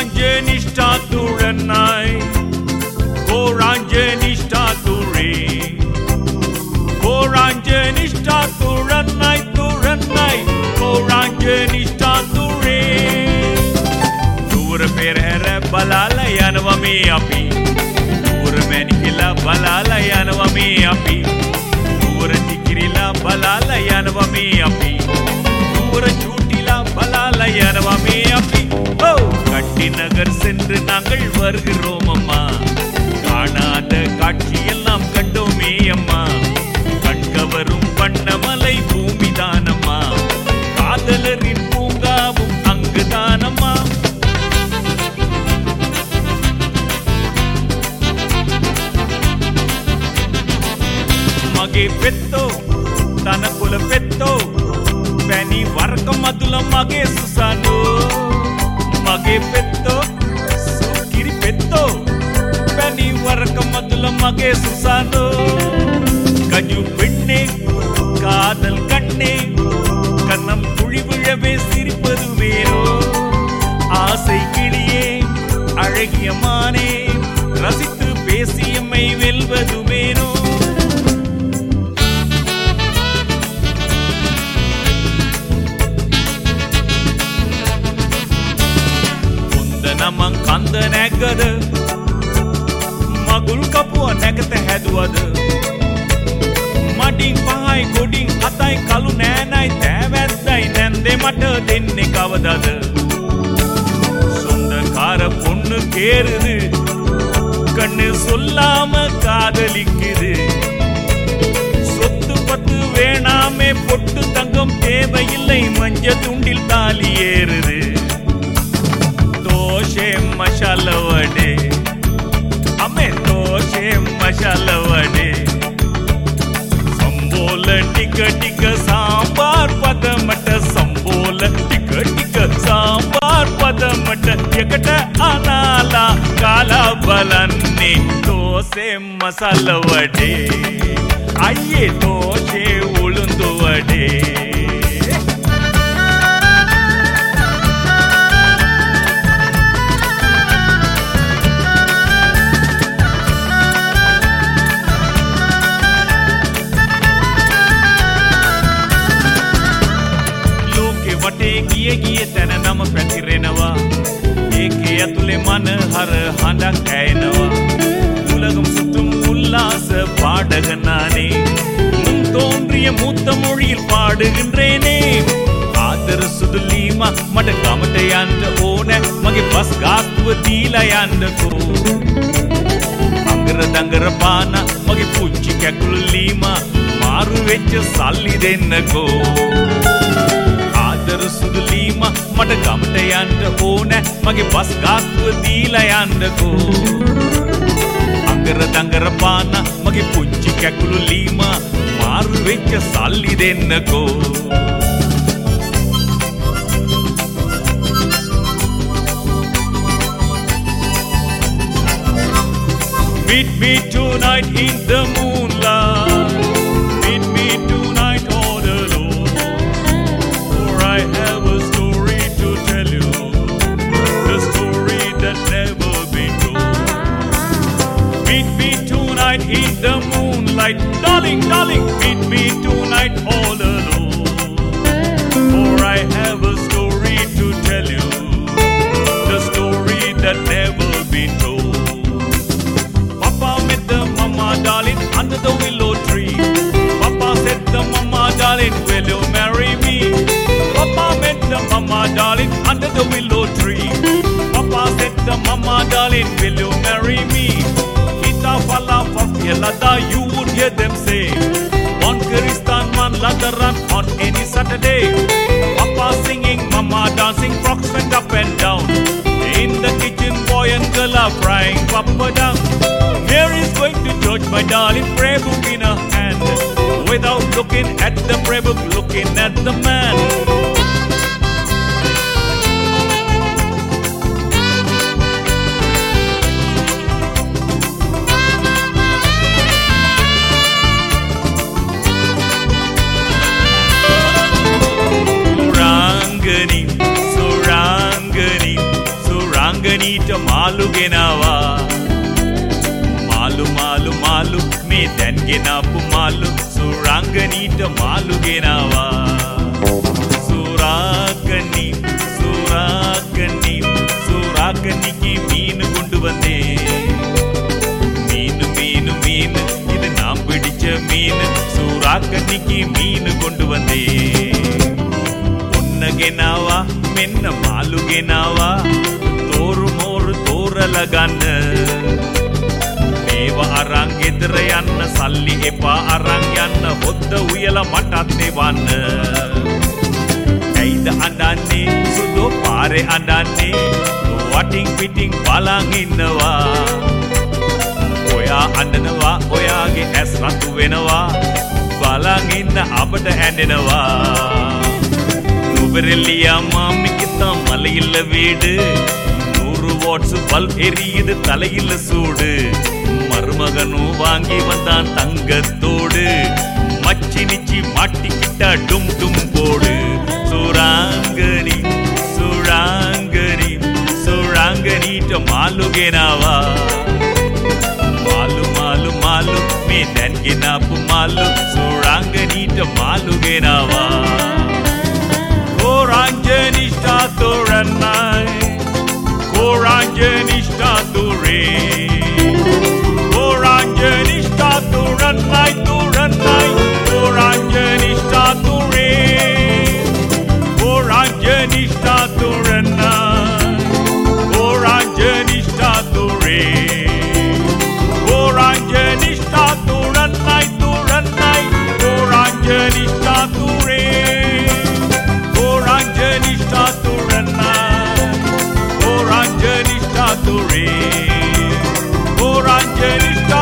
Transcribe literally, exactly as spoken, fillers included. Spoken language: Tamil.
Koranje nishta turanai, Koranje nishta ture, Koranje nishta turanai turanai, Koranje nishta ture. Dur per her balala yanvami api, dur menikila balala yanvami api, dur tikirila balala yanvami api, dur chutila balala yanvami api. கட்டி நகர் சென்று நாங்கள் வருகிறோம் அம்மா, காணாத காட்சியெல்லாம் கண்டோமே அம்மா, கண்கவரும் வண்ணமலை பூமிதானம்மா, காதலரின் பூங்காவும் அங்குதானம்மா. மகே பெத்தோ தனக்குல பெத்தோ පැණි වරක මදුල මගේ සුසානෝ, මගේ පෙත්තෝ සුකිරි පෙත්තෝ පැණි වරක මදුල මගේ සුසානෝ. கஜு பெண்ணே காதல் கண்ணே கண்ணம் குழி விழவே சிரிப்பது வேறோ, ஆசை கிளியே அழகிய மானே ரசித்து பேசியம்மை வெல்வது வேறோ. නමං කන්ද නැග්ගද මගුල් කපුව නැකත හැදුවද, මඩින් පහයි ගොඩින් අතයි කළු නෑනයි තෑවැද්දයි නැන්දේ මට දෙන්නේ කවදද. சொந்தக்கார பொண்ணு கேருது கண்ணு சொல்லாம காதலிக்குது, சொத்து பத்து வேணாமே பொட்டு தங்கம் தேவையில்லை மஞ்ச துண்டில் தாலி ஏறுது. तोशे मशाला वडे अमे तोशे मशाला वडे संबोल टिक टिक सांबार पद मट, संबोल टिक टिक सांबार पद मट, एकट अनाला काला बलन्ने तोशे मसाला वडे अय्ये तोशे उलुंदु वडे. ගිය ගිය තැන නම පැතිරෙනවා, ඒකේ ඇතුලේ මන හර හඬක් ඇයෙනවා. உலகம் சுற்றும் உல்லாச பாடகனானே, முன் தோன்றிய மூத்த மொழியில் பாடுகின்றேனே. ආදර සුදු ලීම මට ගමට යන්න ඕන, මගේ බස් ගාස්තුව දීලා යන්නකෝ. අඟර දඟර පාන මගේ පුංචි කැකුළු ලීම මාරු වෙච්ච සල්ලි දෙන්නකෝ. ආදර සුදු ලීම මට ගමට යන්න ඕන, මගේ බස් ගාස්තුව දීලා යන්නකෝ. අඟර දඟර පාන මගේ පුංචි කැකුළු ලීම මාරු වෙච්ච සල්ලි දෙන්නකෝ. Meet me tonight in the moonlight, meet me tonight all alone, for I have a story to tell you, the story that never been told. Meet me tonight in the moonlight, darling, darling, meet me tonight all alone, for I have a story to tell you, the story that never been told. Darling, under the willow tree, Papa said the mama darling, will you marry me? Papa met the mama darling under the willow tree, Papa said the mama darling, will you marry me? Kita fala fafiyalada, you would hear them say, on Kiristan man ladaran on any Saturday. Papa singing, mama dancing, frogs went up and down, in the kitchen boy and girl are frying Papa down. Mary's going to church, my darling, prayer book in her hand, without looking at the prayer book, looking at the man. Surangani, Surangani, Surangani. සුරංගනීට මාළු ගෙනවා මාළු මාළු මාළු මේ දැන් ගෙනාපු මාළු සුරංගනීට මාළු ගෙනවා සුරාගනි සුරාගනි සුරාගනිக்கு மீன் கொண்டு வந்தேன் மீன் மீன் மீன் இது நாம் பிடிச்ச மீன் சூறாக்கண்ணிக்கு மீன் கொண்டு வந்தேன் பொன்ன ගෙනාවා මෙන්න මාළු ගෙනාවා තෝරු මෝරු තෝරලා ගන්න මේව අරන් ගෙදර යන්න සල්ලි එපා අරන් යන්න හොද්ද උයලා මටත් දෙවන්න ඇයිද අඬන්නේ සුදු පාරේ අඬන්නේ වටින් පිටින් බලන් ඉන්නවා ඔයා අඬනවා ඔයාගේ ඇස් රතු වෙනවා බලන් ඉන්න අපට ඇඬෙනවා நுவரெல்லியா மாமிக்கு தான் மலையில வீடு நூறு வாட்ஸ் பல்ப் எரியுது தலையில சூடு மருமகனும் வாங்கி வந்தான் தங்கத்தோடு மச்சி நிச்சி மாட்டிக்கிட்டா டும் டும் போடு சூறாங்கனி சூறாங்கனி சூறாங்கனிட்ட மாළු ගෙනවා මාළු මාළු මාළු මේ දැන් ගෙනාපු මාළු සූරාංගනීට මාළු ගෙනවා Koranjanishta Turanai Koranjanishta Ture Koranjanishta Turanai Turanai Koranjanishta Ture Koranjanishta Turanai Koranjanishta Ture Koranjanishta Turanai Turanai Koranjanishta Ture Koranjanishta Turanai Koranjanishta Ture Koranjanishta